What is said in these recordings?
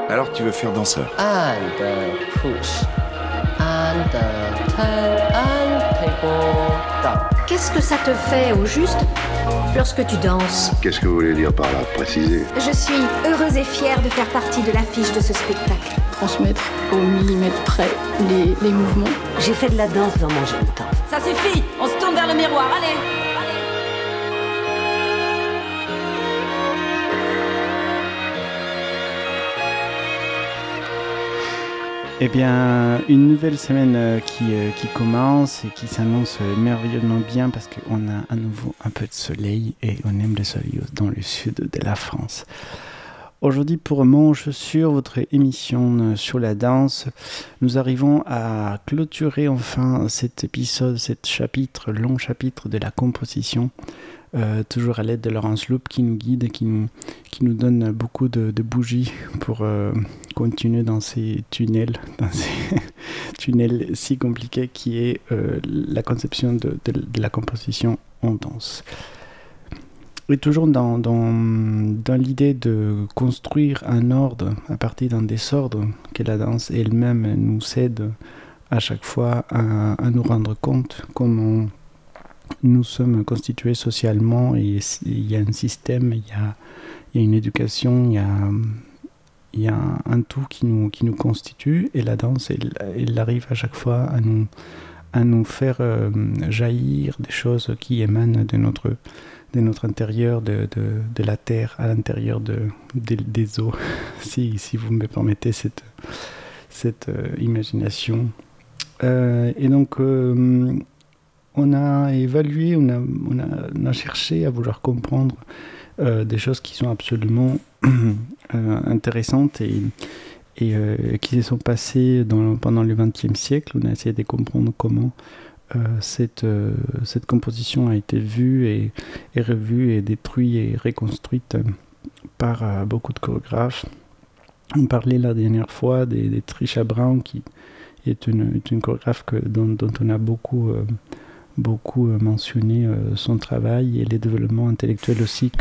Alors tu veux faire danseur? And push. And turn and table down. Qu'est-ce que ça te fait, au juste, lorsque tu danses? Qu'est-ce que vous voulez dire par là, préciser? Je suis heureuse et fière de faire partie de l'affiche de ce spectacle. Transmettre au millimètre près les mouvements. J'ai fait de la danse dans mon jeune temps. Ça suffit, on se tourne vers le miroir, allez. Eh bien, une nouvelle semaine qui commence et qui s'annonce merveilleusement bien parce qu'on a à nouveau un peu de soleil et on aime le soleil dans le sud de la France. Aujourd'hui, pour Mange sur votre émission sur la danse, nous arrivons à clôturer enfin cet épisode, long chapitre de la composition. Toujours à l'aide de Laurence Loup qui nous guide, qui nous donne beaucoup de bougies pour continuer dans ces tunnels si compliqués qui est la conception de la composition en danse. Et toujours dans l'idée de construire un ordre à partir d'un désordre que la danse elle-même nous cède à chaque fois à nous rendre compte comment nous sommes constitués socialement et il y a un système, il y a une éducation, il y a un tout qui nous constitue et la danse, elle arrive à chaque fois à nous faire jaillir des choses qui émanent de notre intérieur, de la terre, à l'intérieur des eaux, si vous me permettez cette imagination. Et donc, on a évalué, on a cherché à vouloir comprendre des choses qui sont absolument intéressantes et qui se sont passées pendant le XXe siècle. On a essayé de comprendre comment cette composition a été vue et revue et détruite et reconstruite par beaucoup de chorégraphes. On parlait la dernière fois de Trisha Brown qui est une chorégraphe dont on a beaucoup mentionné son travail et les développements intellectuels aussi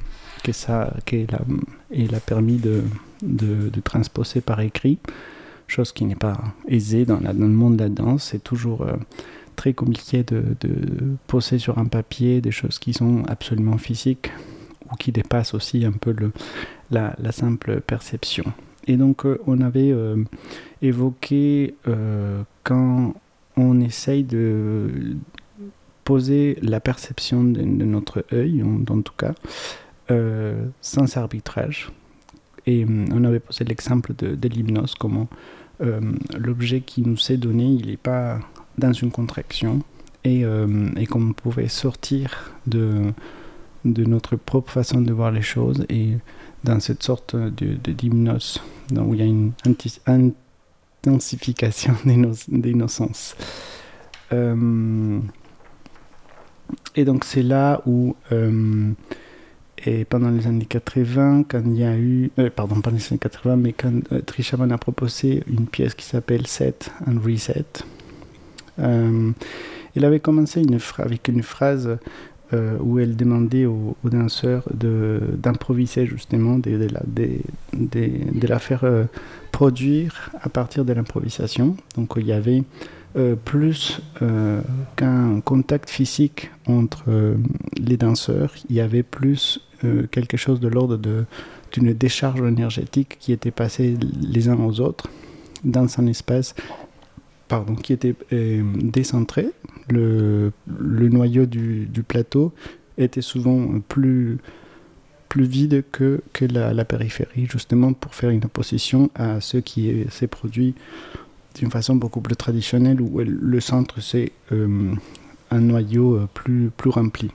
qu'elle a permis de transposer par écrit, chose qui n'est pas aisée dans le monde de la danse. C'est toujours très compliqué de poser sur un papier des choses qui sont absolument physiques ou qui dépassent aussi un peu la simple perception. Et donc on avait évoqué quand on essaye de poser la perception de notre œil, en tout cas, sans arbitrage. Et on avait posé l'exemple de l'hypnose, comment l'objet qui nous est donné, il n'est pas dans une contraction, et comment on pouvait sortir de notre propre façon de voir les choses, et dans cette sorte d'hypnose, où il y a une intensification d'innocence. Et donc c'est là où, et pendant les années 80, quand il y a eu, pas les années 80, mais quand Trisha Brown a proposé une pièce qui s'appelle Set and Reset, elle avait commencé avec une phrase où elle demandait aux danseurs d'improviser justement, de la faire produire à partir de l'improvisation. Donc il y avait plus qu'un contact physique entre les danseurs, il y avait plus quelque chose de l'ordre d'une décharge énergétique qui était passée les uns aux autres dans un espace qui était décentré. Le noyau du plateau était souvent plus vide que la périphérie, justement pour faire une opposition à ce qui s'est produit d'une façon beaucoup plus traditionnelle, où le centre c'est un noyau plus rempli.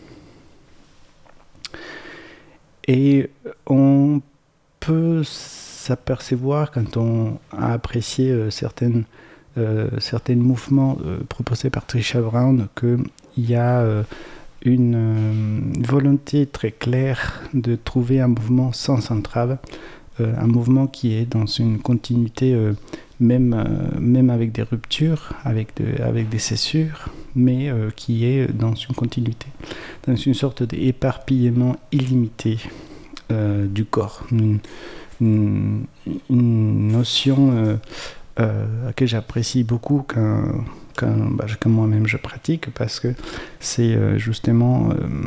Et on peut s'apercevoir, quand on a apprécié certains mouvements proposés par Trisha Brown, qu'il y a une volonté très claire de trouver un mouvement sans entrave, un mouvement qui est dans une continuité, même avec des ruptures, avec des césures, mais qui est dans une continuité, dans une sorte d'éparpillement illimité du corps, une notion que j'apprécie beaucoup quand moi-même je pratique, parce que c'est justement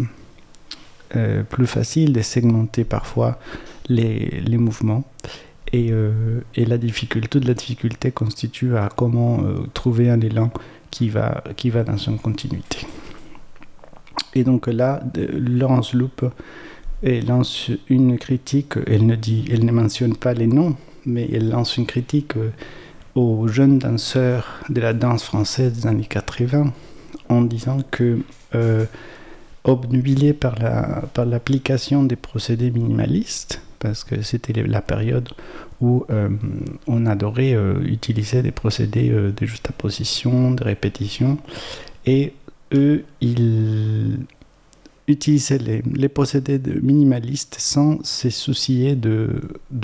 plus facile de segmenter parfois les mouvements. Et toute la difficulté constitue à comment trouver un élan qui va dans une continuité. Et donc là, Laurence Loup lance une critique. Elle ne mentionne pas les noms, mais elle lance une critique aux jeunes danseurs de la danse française des années 80, en disant que obnubilés par l'application des procédés minimalistes, parce que c'était la période où on adorait utiliser des procédés de juxtaposition, de répétition, et eux, ils utilisaient les procédés minimalistes sans se soucier de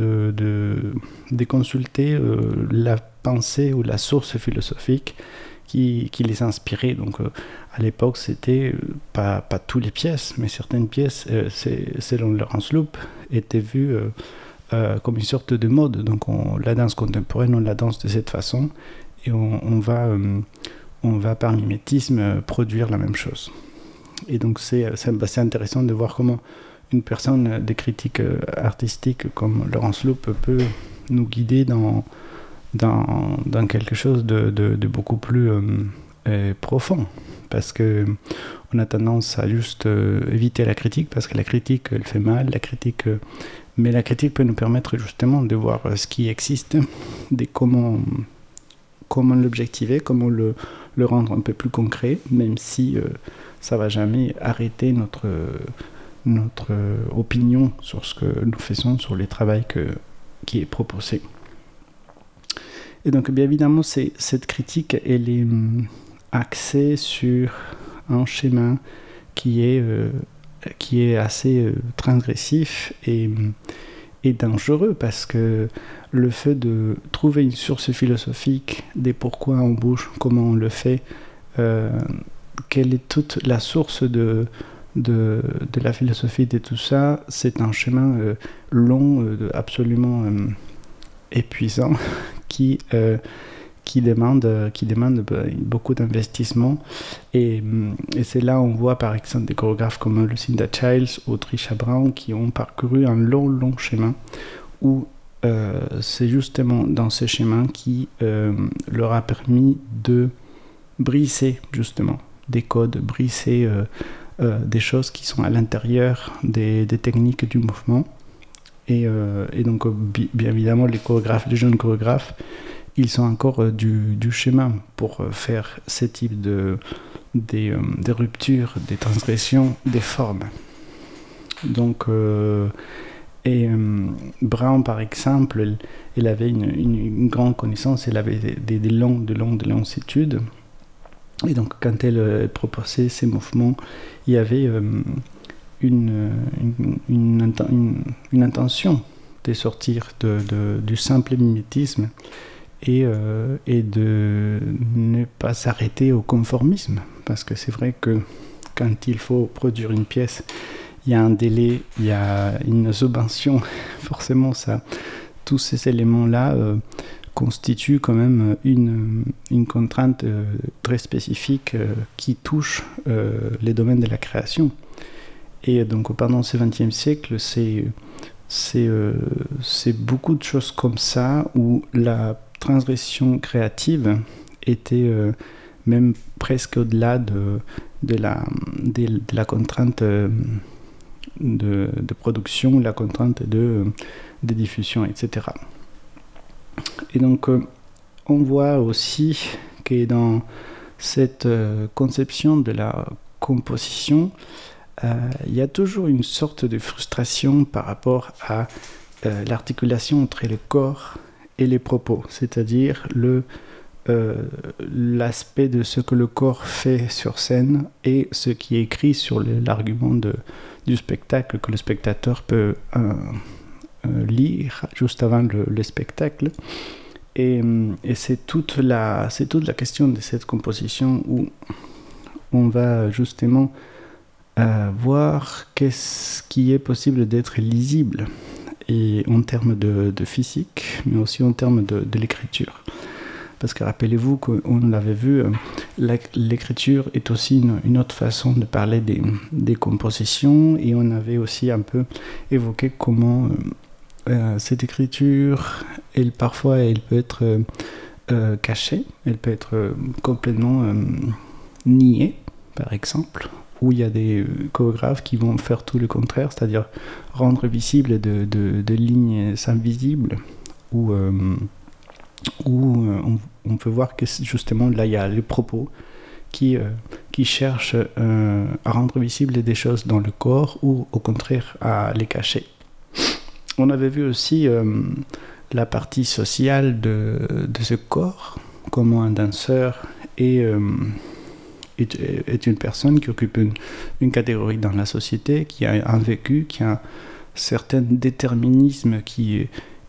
consulter la pensée ou la source philosophique qui les inspirait. Donc à l'époque, c'était pas toutes les pièces, mais certaines pièces, selon Laurence Loup, étaient vues comme une sorte de mode. Donc la danse contemporaine, on la danse de cette façon, et on va par mimétisme produire la même chose. Et donc c'est intéressant de voir comment une personne de critique artistique comme Laurence Loup peut nous guider dans quelque chose de beaucoup plus profond, parce que on a tendance à juste éviter la critique, parce que la critique, elle fait mal, mais la critique peut nous permettre justement de voir ce qui existe, de comment l'objectiver, comment le rendre un peu plus concret, même si ça va jamais arrêter notre opinion sur ce que nous faisons, sur le travail qui est proposé. Et donc, bien évidemment, cette critique, elle est axée sur un schéma qui est assez transgressif et dangereux, parce que le fait de trouver une source philosophique des pourquoi on bouge, comment on le fait, quelle est toute la source de la philosophie de tout ça, c'est un chemin long, absolument épuisant, qui demande beaucoup d'investissement. Et c'est là où on voit par exemple des chorégraphes comme Lucinda Childs ou Trisha Brown qui ont parcouru un long chemin où c'est justement dans ce chemin qui leur a permis de briser justement des codes, briser des choses qui sont à l'intérieur des techniques du mouvement. Et donc, bien évidemment, les jeunes chorégraphes, ils sont encore du chemin pour faire ce type des ruptures, des transgressions, des formes. Donc, Brown, par exemple, elle avait une grande connaissance, elle avait des longues études. Et donc, quand elle proposait ces mouvements, il y avait une intention de sortir du simple mimétisme et de ne pas s'arrêter au conformisme, parce que c'est vrai que quand il faut produire une pièce, il y a un délai, il y a une subvention, forcément tous ces éléments-là constituent quand même une contrainte très spécifique qui touche les domaines de la création. Et donc pendant ce XXe siècle, c'est beaucoup de choses comme ça où la transgression créative était même presque au-delà de la contrainte de production, la contrainte de diffusion, etc. Et donc on voit aussi que dans cette conception de la composition, il y a toujours une sorte de frustration par rapport à l'articulation entre le corps et les propos, c'est-à-dire l'aspect de ce que le corps fait sur scène et ce qui est écrit sur l'argument du spectacle que le spectateur peut lire juste avant le spectacle. Et c'est toute la question de cette composition où on va justement voir qu'est-ce qui est possible d'être lisible et en termes de physique, mais aussi en termes de l'écriture. Parce que rappelez-vous qu'on l'avait vu, l'écriture est aussi une autre façon de parler des compositions, et on avait aussi un peu évoqué comment cette écriture, parfois elle peut être cachée, elle peut être complètement niée, par exemple, où il y a des chorégraphes qui vont faire tout le contraire, c'est-à-dire rendre visible de lignes invisibles, où on peut voir que justement là il y a les propos qui cherchent à rendre visible des choses dans le corps ou au contraire à les cacher. On avait vu aussi la partie sociale de ce corps, comment un danseur est une personne qui occupe une catégorie dans la société, qui a un vécu, qui a un certain déterminisme qui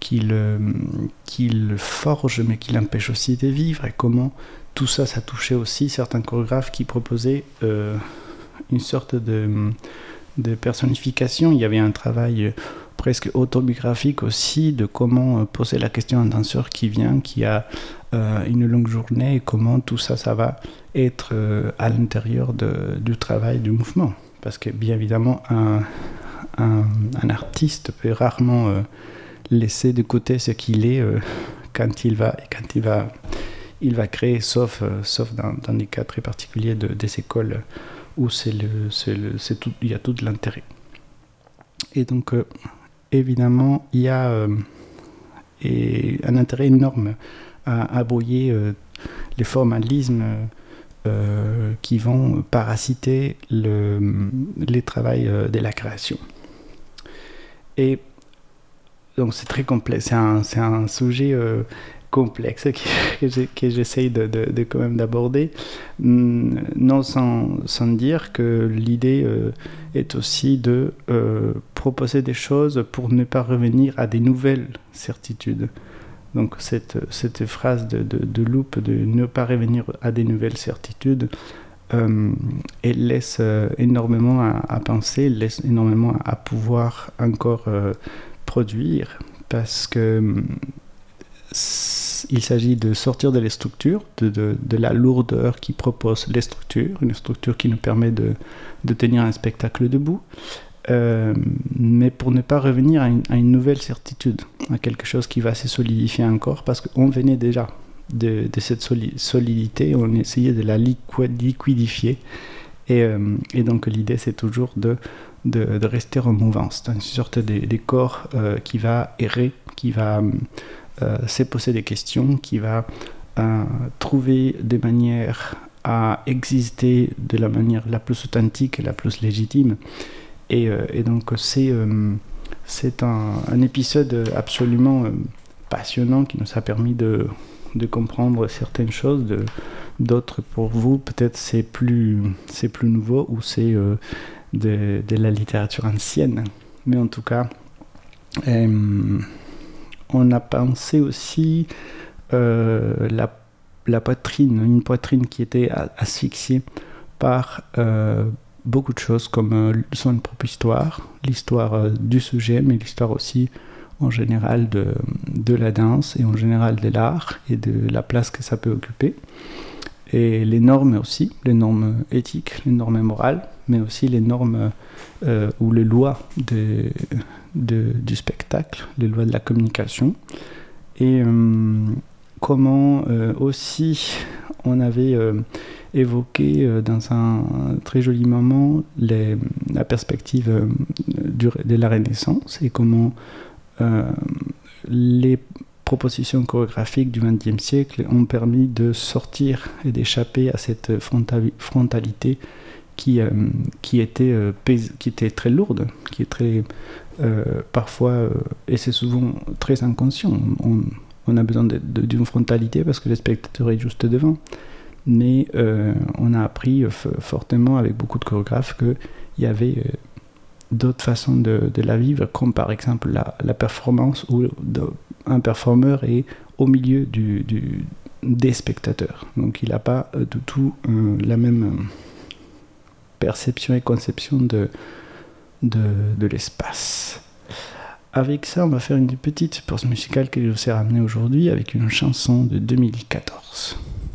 le forge, mais qui l'empêche aussi de vivre, et comment tout ça touchait aussi certains chorégraphes qui proposaient une sorte de personnification. Il y avait un travail presque autobiographique aussi de comment poser la question à un danseur qui vient, qui a une longue journée, et comment tout ça va être à l'intérieur du travail, du mouvement. Parce que bien évidemment, un artiste peut rarement laisser de côté ce qu'il est quand il va créer, sauf dans des cas très particuliers des écoles où il y a tout l'intérêt. Et donc, évidemment, il y a un intérêt énorme à abroger les formalismes qui vont parasiter les travails de la création. Et donc c'est très complexe, c'est un sujet complexe que j'essaye de quand même d'aborder, non sans dire que l'idée est aussi de proposer des choses pour ne pas revenir à des nouvelles certitudes. Donc cette phrase de Loop, de ne pas revenir à des nouvelles certitudes, elle laisse énormément à penser, elle laisse énormément à pouvoir encore produire, parce que il s'agit de sortir de les structures, de la lourdeur qui propose les structures, une structure qui nous permet de tenir un spectacle debout, mais pour ne pas revenir à une nouvelle certitude, à quelque chose qui va se solidifier encore, parce qu'on venait déjà de cette solidité, on essayait de la liquidifier, et donc l'idée c'est toujours de rester en mouvance, dans une sorte de corps qui va errer, qui va se poser des questions, qui va trouver des manières à exister de la manière la plus authentique et la plus légitime. Et donc c'est un épisode absolument passionnant qui nous a permis de comprendre certaines choses, d'autres pour vous peut-être c'est plus nouveau, ou c'est de la littérature ancienne, mais en tout cas on a pensé aussi la poitrine, une poitrine qui était asphyxiée par beaucoup de choses, comme son propre histoire, l'histoire du sujet, mais l'histoire aussi en général de la danse, et en général de l'art, et de la place que ça peut occuper. Et les normes aussi, les normes éthiques, les normes morales, mais aussi les normes ou les lois du spectacle, les lois de la communication. Et comment aussi on avait évoqué dans un très joli moment la perspective de la Renaissance, et comment les propositions chorégraphiques du XXe siècle ont permis de sortir et d'échapper à cette frontalité qui était très lourde, qui est très parfois, et c'est souvent très inconscient. On a besoin d'une frontalité parce que le spectateur est juste devant, mais on a appris fortement avec beaucoup de chorégraphes qu'il y avait d'autres façons de la vivre, comme par exemple la performance, où un performeur est au milieu des spectateurs, donc il n'a pas du tout la même perception et conception de l'espace. Avec ça, on va faire une petite pause musicale que je vous ai ramenée aujourd'hui avec une chanson de 2014.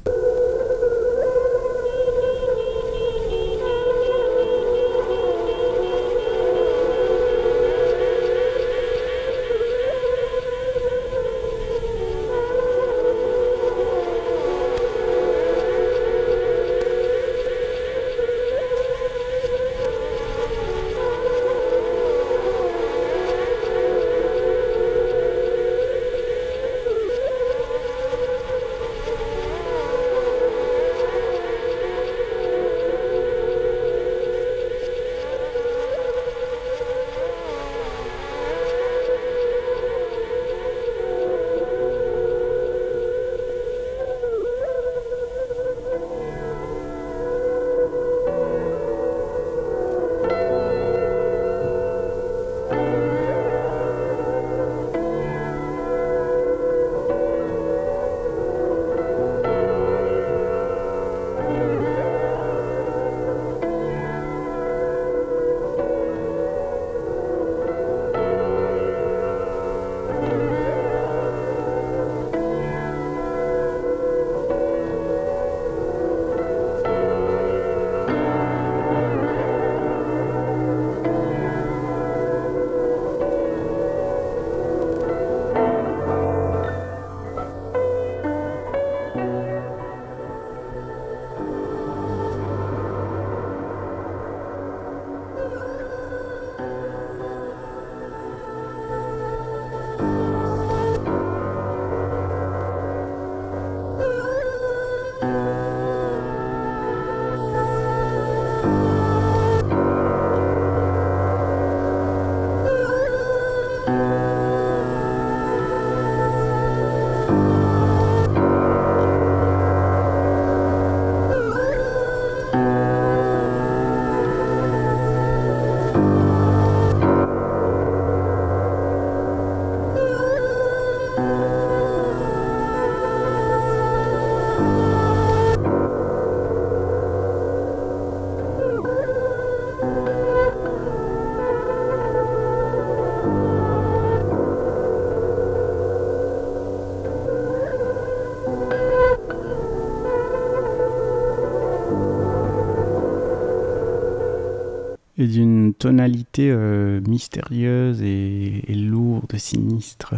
Et d'une tonalité mystérieuse et lourde, sinistre.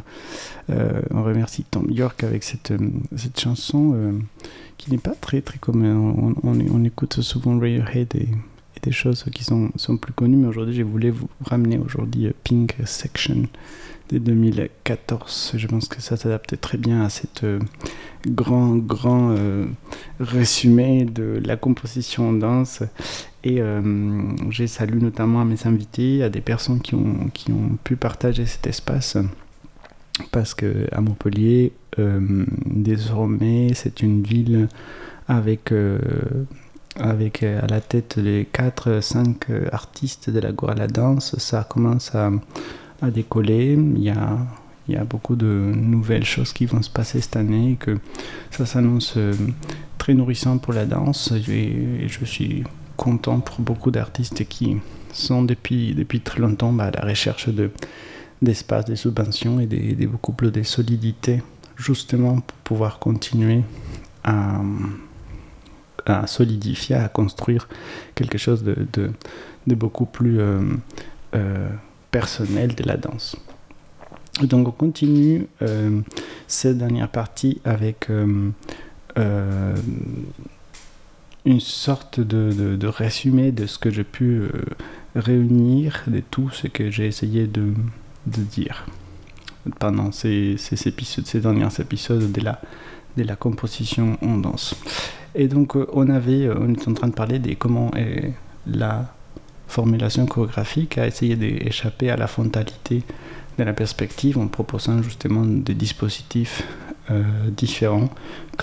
On remercie Thom Yorke avec cette chanson qui n'est pas très très commune. On écoute souvent Radiohead et des choses qui sont plus connues, mais aujourd'hui je voulais vous ramener Pink Section de 2014. Je pense que ça s'adapte très bien à cette grand résumé de la composition en danse. Et je salue notamment à mes invités, à des personnes qui ont pu partager cet espace, parce que à Montpellier, désormais, c'est une ville avec à la tête les 4-5 artistes de l'Agora la danse. Ça commence à décoller. Il y a beaucoup de nouvelles choses qui vont se passer cette année, et que ça s'annonce très nourrissant pour la danse, et je suis content pour beaucoup d'artistes qui sont depuis très longtemps à la recherche d'espace, de subventions et de beaucoup plus de solidité, justement pour pouvoir continuer à solidifier, à construire quelque chose de beaucoup plus personnel de la danse. Donc on continue cette dernière partie avec une sorte de résumé de ce que j'ai pu réunir, de tout ce que j'ai essayé de dire pendant ces derniers épisodes de la composition en danse. Et donc on est en train de parler de comment la formulation chorégraphique a essayé d'échapper à la frontalité de la perspective, en proposant justement des dispositifs différents que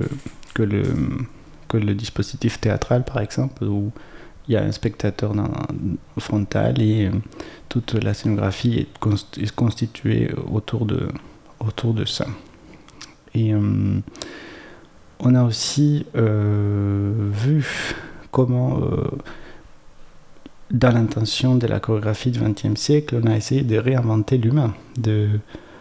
le dispositif théâtral, par exemple, où il y a un spectateur frontal et toute la scénographie est constituée autour de ça. Et on a aussi vu comment dans l'intention de la chorégraphie du XXe siècle, on a essayé de réinventer l'humain, de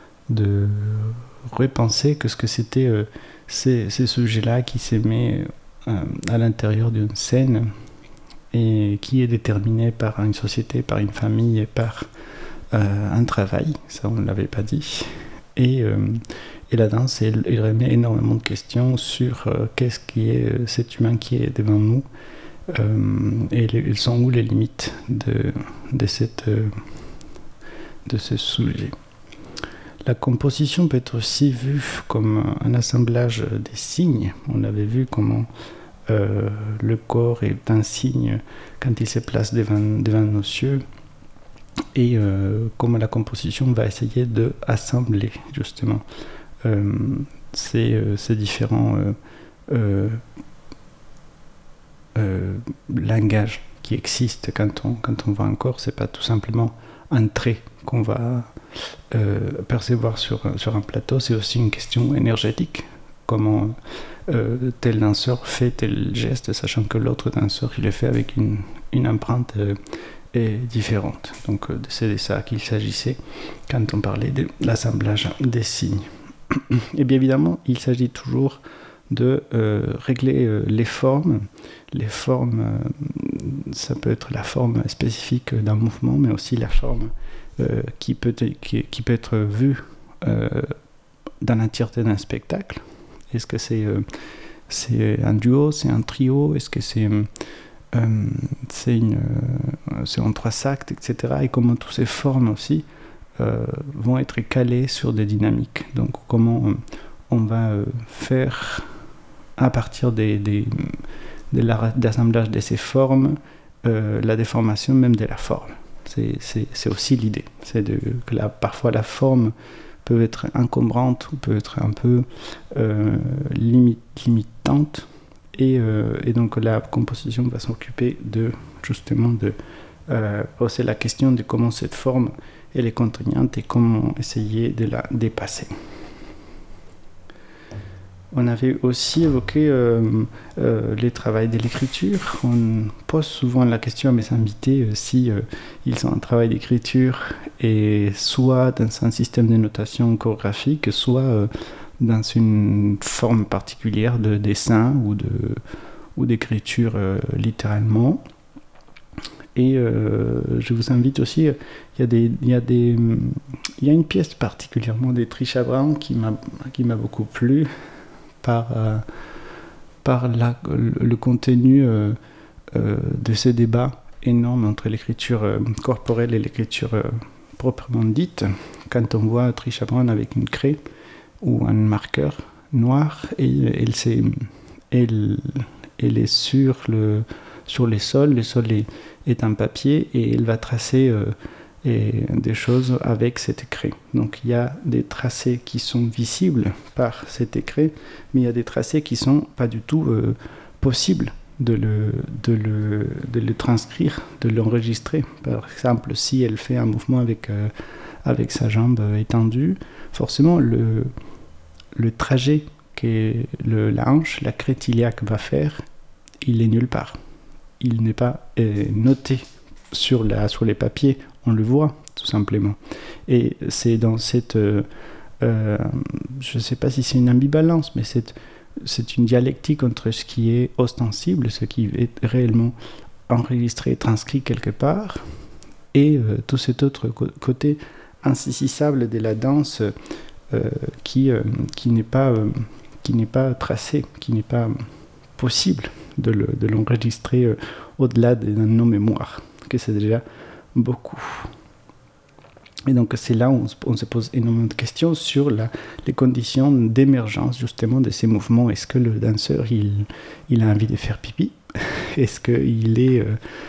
repenser ce que c'était ces sujets-là qui s'aimaient à l'intérieur d'une scène et qui est déterminé par une société, par une famille et par un travail, ça on ne l'avait pas dit. Et la danse, elle remet énormément de questions sur qu'est-ce qui est cet humain qui est devant nous et ils sont où les limites de ce sujet. La composition peut être aussi vue comme un assemblage des signes. On avait vu comment le corps est un signe quand il se place devant nos yeux et comment la composition va essayer d'assembler justement ces différents langages qui existent quand on voit un corps. C'est pas tout simplement un trait qu'on va percevoir sur un plateau, c'est aussi une question énergétique. Comment tel danseur fait tel geste, sachant que l'autre danseur il le fait avec une empreinte différente. Donc c'est de ça qu'il s'agissait quand on parlait de l'assemblage des signes. Et bien évidemment, il s'agit toujours de régler les formes. Les formes, ça peut être la forme spécifique d'un mouvement, mais aussi la forme qui peut être vue dans l'entièreté d'un spectacle. Est-ce que c'est un duo, c'est un trio, est-ce que c'est en 3 actes, etc. Et comment toutes ces formes aussi vont être calées sur des dynamiques. Donc comment on va faire à partir de l'assemblage de ces formes la déformation même de la forme. C'est aussi l'idée. C'est que parfois la forme peut être encombrante ou peut être un peu limitante et donc la composition va s'occuper justement de poser la question de comment cette forme elle est contraignante et comment essayer de la dépasser. On avait aussi évoqué le travail de l'écriture. On pose souvent la question à mes invités si ils ont un travail d'écriture et soit dans un système de notation chorégraphique, soit dans une forme particulière de dessin ou d'écriture littéralement. Et je vous invite aussi, il y a une pièce particulièrement de Trisha Brown qui m'a beaucoup plu par le contenu de ce débat énorme entre l'écriture corporelle et l'écriture proprement dite. Quand on voit Trisha Brown avec une craie ou un marqueur noir, et elle est sur les sols, le sol est un papier et elle va tracer des choses avec cette craie. Donc il y a des tracés qui sont visibles par cette craie, mais il y a des tracés qui ne sont pas du tout possibles de le transcrire, de l'enregistrer. Par exemple, si elle fait un mouvement avec sa jambe étendue, forcément le trajet que la hanche, la crête iliaque va faire, il est nulle part. Il n'est pas noté sur les papiers, on le voit tout simplement. Et c'est dans cette... je ne sais pas si c'est une ambivalence, mais c'est une dialectique entre ce qui est ostensible, ce qui est réellement enregistré, transcrit quelque part, et tout cet autre côté insaisissable de la danse qui n'est pas tracé, qui n'est pas possible de l'enregistrer au-delà d'un non-mémoire, que c'est déjà beaucoup. Et donc c'est là où on se pose énormément de questions sur les conditions d'émergence justement de ces mouvements. Est-ce que le danseur il a envie de faire pipi? Est-ce qu'il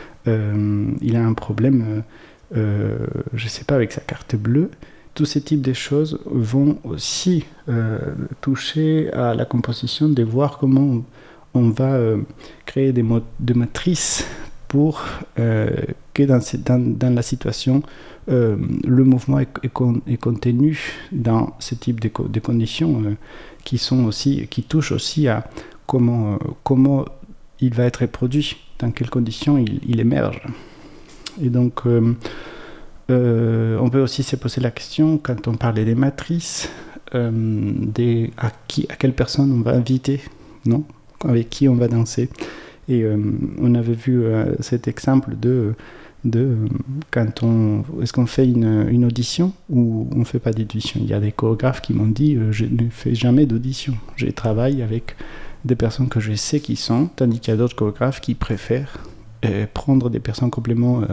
il a un problème je ne sais pas, avec sa carte bleue? Tous ces types de choses vont aussi toucher à la composition, de voir comment on va créer des matrices pour que dans la situation, le mouvement est contenu dans ce type de conditions qui touchent aussi à comment il va être produit, dans quelles conditions il émerge. Et donc, on peut aussi se poser la question, quand on parlait des matrices, à quelle personne on va inviter, non ? Avec qui on va danser. Et on avait vu cet exemple de quand est-ce qu'on fait une audition ou on ne fait pas d'audition. Il y a des chorégraphes qui m'ont dit je ne fais jamais d'audition. Je travaille avec des personnes que je sais qui sont, tandis qu'il y a d'autres chorégraphes qui préfèrent prendre des personnes complètement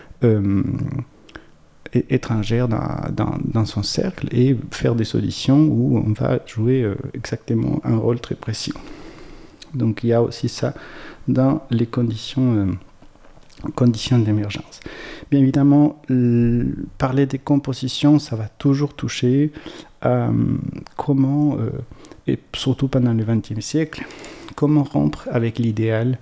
étrangères dans son cercle et faire des auditions où on va jouer exactement un rôle très précis. Donc il y a aussi ça dans les conditions d'émergence. Bien évidemment, parler des compositions, ça va toujours toucher comment, et surtout pendant le XXe siècle, comment rompre avec l'idéal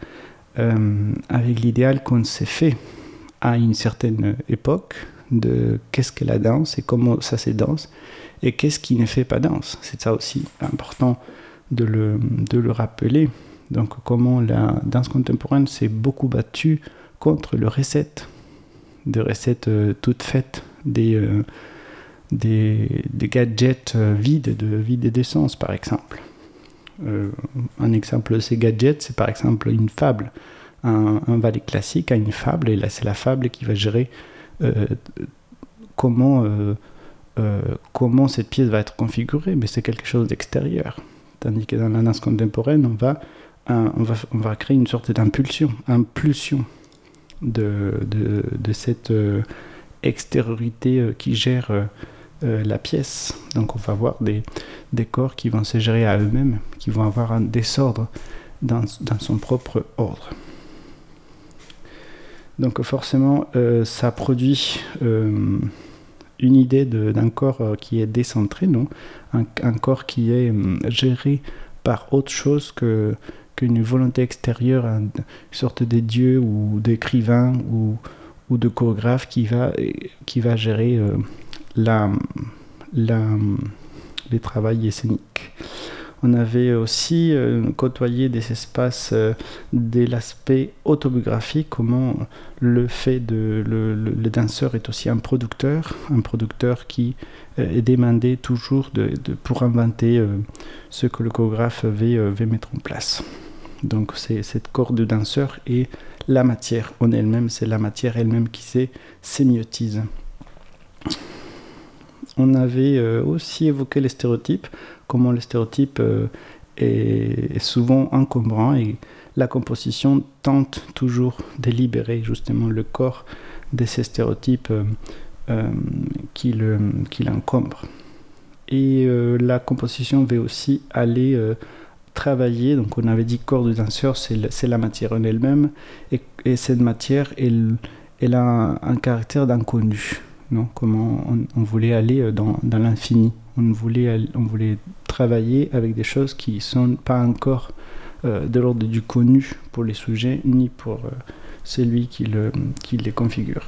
qu'on s'est fait à une certaine époque de qu'est-ce que la danse et comment ça se danse et qu'est-ce qui ne fait pas danse. C'est ça aussi important de le rappeler. Donc comment la danse contemporaine s'est beaucoup battue contre des recettes toutes faites, des gadgets vides d'essence, par exemple. Un exemple de ces gadgets, c'est par exemple une fable. Un ballet classique a une fable, et là c'est la fable qui va gérer comment cette pièce va être configurée, mais c'est quelque chose d'extérieur. Tandis que dans la danse contemporaine, on va créer une sorte d'impulsion de cette extériorité qui gère la pièce. Donc on va avoir des corps qui vont se gérer à eux-mêmes, qui vont avoir un désordre dans son propre ordre. Donc forcément, ça produit une idée d'un corps qui est décentré, non ? Un corps qui est géré par autre chose qu'une volonté extérieure, une sorte de dieu ou d'écrivain ou de chorégraphe qui va gérer les travails scéniques. On avait aussi côtoyé des espaces de l'aspect autobiographique, comment le danseur est aussi un producteur qui est demandé toujours pour inventer ce que le chorégraphe veut mettre en place. Donc c'est cette corps de danseur et la matière en elle-même, c'est la matière elle-même qui s'émiotise. On avait aussi évoqué les stéréotypes, comment le stéréotype est souvent encombrant et la composition tente toujours de libérer justement le corps de ces stéréotypes qui l'encombrent. Et la composition veut aussi aller travailler, donc on avait dit corps de danseur, c'est la matière en elle-même, et cette matière, elle a un caractère d'inconnu. Non, comment on voulait aller dans l'infini. On voulait travailler avec des choses qui ne sont pas encore de l'ordre du connu pour les sujets, ni pour celui qui les configure.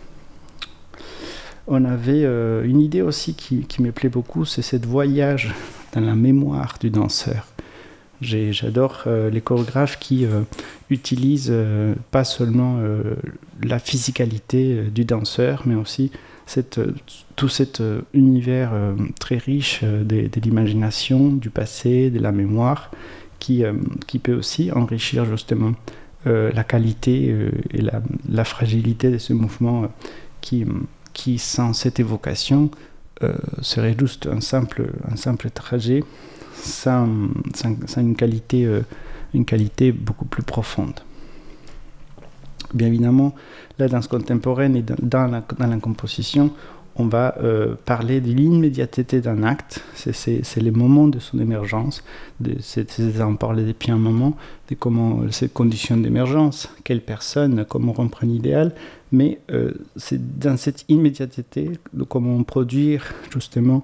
On avait une idée aussi qui me plaît beaucoup, c'est ce voyage dans la mémoire du danseur. J'adore les chorégraphes qui utilisent pas seulement la physicalité du danseur, mais aussi tout cet univers très riche de l'imagination, du passé, de la mémoire, qui peut aussi enrichir justement la qualité et la fragilité de ce mouvement qui sans cette évocation, serait juste un simple trajet sans une qualité beaucoup plus profonde. Bien évidemment, la danse contemporaine et dans la composition, on va parler de l'immédiateté d'un acte, c'est les moments de son émergence, on parlait depuis un moment, de comment cette condition d'émergence, quelle personne, comment rompre un idéal, mais c'est dans cette immédiateté de comment produire justement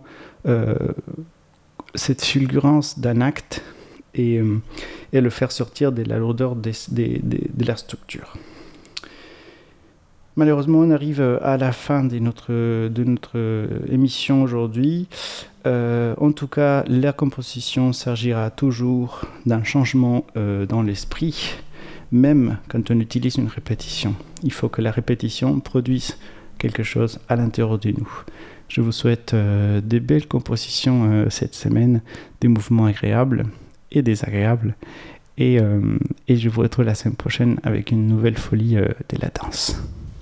cette fulgurance d'un acte et le faire sortir de la lourdeur de la structure. Malheureusement, on arrive à la fin de notre émission aujourd'hui. En tout cas, la composition s'agira toujours d'un changement dans l'esprit, même quand on utilise une répétition. Il faut que la répétition produise quelque chose à l'intérieur de nous. Je vous souhaite des belles compositions cette semaine, des mouvements agréables et désagréables. Et je vous retrouve la semaine prochaine avec une nouvelle folie de la danse.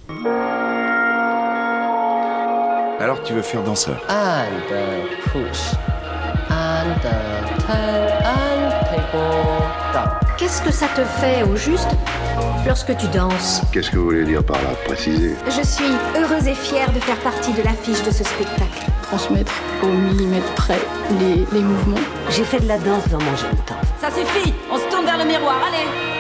Alors tu veux faire danseur? And push. And turn and table down. Qu'est-ce que ça te fait au juste lorsque tu danses? Qu'est-ce que vous voulez dire par là? Préciser. Je suis heureuse et fière de faire partie de l'affiche de ce spectacle. Transmettre au millimètre près les mouvements. J'ai fait de la danse dans mon jeune temps. Ça suffit, on se tourne vers le miroir, allez.